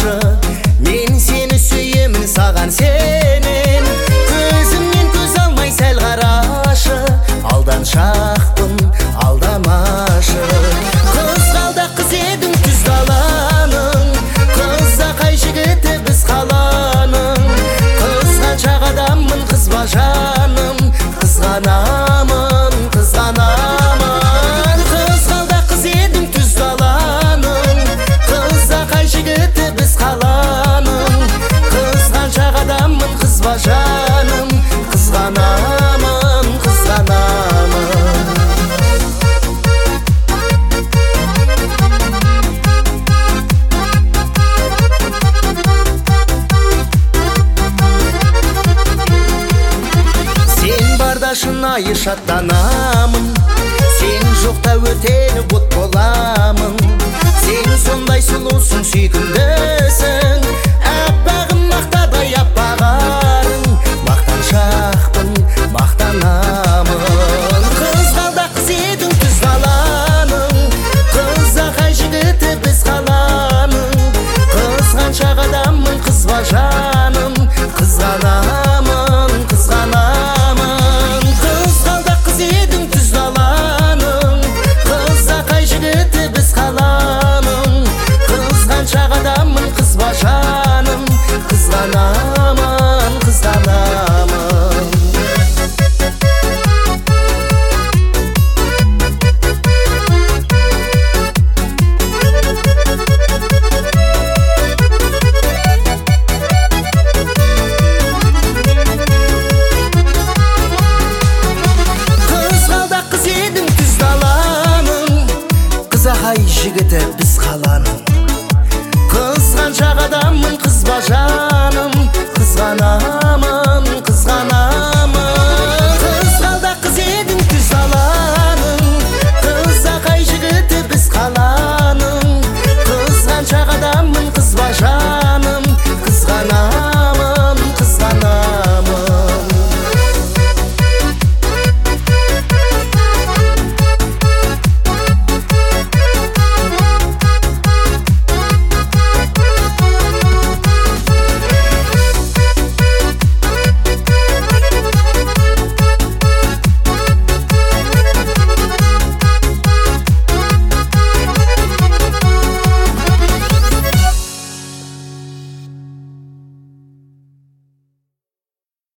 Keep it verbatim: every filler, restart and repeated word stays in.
қарашы, мен сені сүйемін саған сенен. Көзімнен көз алмай сәл қарашы, алданшақпын, алдамашы. Қызғалдақ қыз едің түз даланың, қызақай жігіті біз қаланың. Қызғаншақ адаммын, қызба жаным, қызғанамын, қызғанамын. Қызғалдақ қыз едің түз даланың, қызақай жігіті біз қаланың. Қызғаншақ адаммын, қызба жаным, қызғанамын, қызғанамын. Сен барда шынайы шаттанамын, сен жоқта өтені бұт боламын. Сен сондай сұлусың, сүйкімдісің, аппағым мақтадай аппағарың. Мақтаншақпын, мақтанамын. Қызғалдақ қыз едің түз даланың, қызақай жігіті біз қаланың. Қызғаншақ адаммын, қызба жаным, қызғанамын, қызғанамын. Қызғалдақ қыз едің түз даланың, қызақай жігіті біз қаланың. Қызғаншақ адаммын, қызба жаным, қызғанамын.